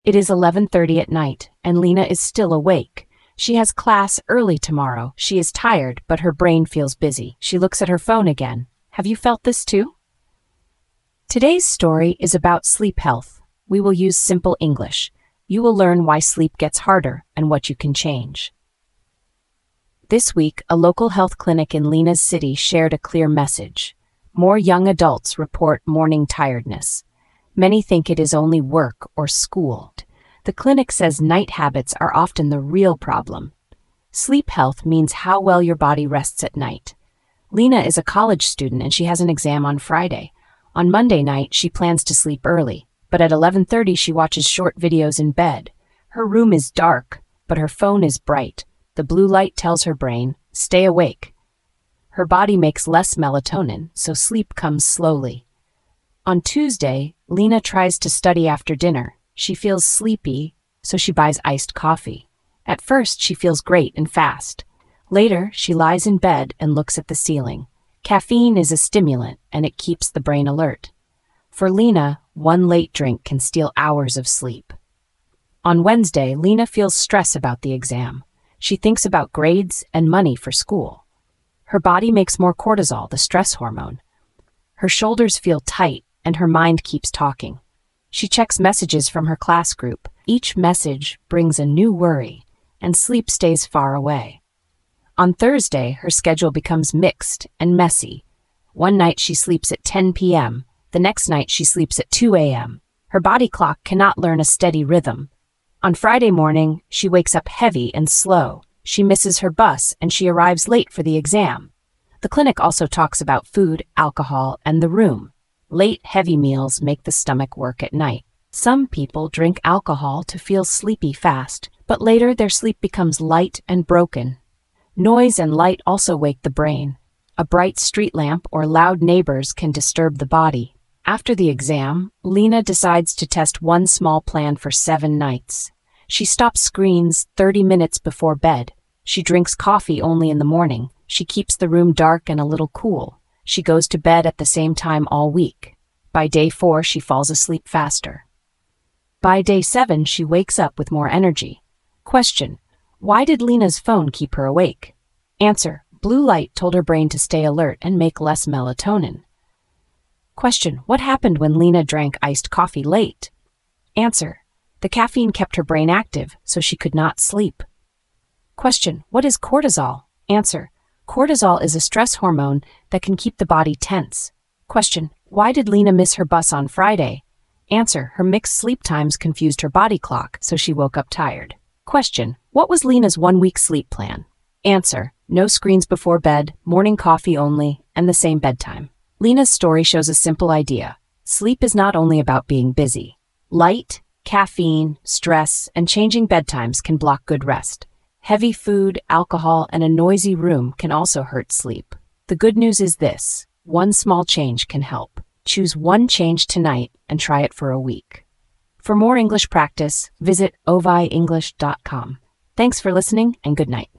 It is 11:30 at night, and Lena is still awake. She has class early tomorrow. She is tired, but her brain feels busy. She looks at her phone again. Have you felt this too? Today's story is about sleep health. We will use simple English. You will learn why sleep gets harder and what you can change. This week, a local health clinic in Lena's city shared a clear message. More young adults report morning tiredness. Many think it is only work or school. The clinic says night habits are often the real problem. Sleep health means how well your body rests at night. Lena is a college student and she has an exam on Friday. On Monday night, she plans to sleep early, but at 11:30 she watches short videos in bed. Her room is dark, but her phone is bright. The blue light tells her brain, stay awake. Her body makes less melatonin, so sleep comes slowly. On Tuesday, Lena tries to study after dinner. She feels sleepy, so she buys iced coffee. At first, she feels great and fast. Later, she lies in bed and looks at the ceiling. Caffeine is a stimulant, and it keeps the brain alert. For Lena, one late drink can steal hours of sleep. On Wednesday, Lena feels stress about the exam. She thinks about grades and money for school. Her body makes more cortisol, the stress hormone. Her shoulders feel tight, and her mind keeps talking. She checks messages from her class group. Each message brings a new worry, and sleep stays far away. On Thursday, her schedule becomes mixed and messy. One night she sleeps at 10 p.m., the next night she sleeps at 2 a.m. Her body clock cannot learn a steady rhythm. On Friday morning, she wakes up heavy and slow. She misses her bus and she arrives late for the exam. The clinic also talks about food, alcohol, and the room. Late, heavy meals make the stomach work at night. Some people drink alcohol to feel sleepy fast, but later their sleep becomes light and broken. Noise and light also wake the brain. A bright street lamp or loud neighbors can disturb the body. After the exam, Lena decides to test one small plan for 7 nights. She stops screens 30 minutes before bed. She drinks coffee only in the morning. She keeps the room dark and a little cool. She goes to bed at the same time all week. By day 4, she falls asleep faster. By day 7, she wakes up with more energy. Question: why did Lena's phone keep her awake? Answer: blue light told her brain to stay alert and make less melatonin. Question: what happened when Lena drank iced coffee late? Answer: the caffeine kept her brain active, so she could not sleep. Question: what is cortisol? Answer: cortisol is a stress hormone that can keep the body tense. Question: why did Lena miss her bus on Friday? Answer: her mixed sleep times confused her body clock, so she woke up tired. Question: what was Lena's 1-week sleep plan? Answer: no screens before bed, morning coffee only, and the same bedtime. Lena's story shows a simple idea. Sleep is not only about being busy. Light, caffeine, stress, and changing bedtimes can block good rest. Heavy food, alcohol, and a noisy room can also hurt sleep. The good news is this: one small change can help. Choose one change tonight and try it for a week. For more English practice, visit ovienglish.com. Thanks for listening and good night.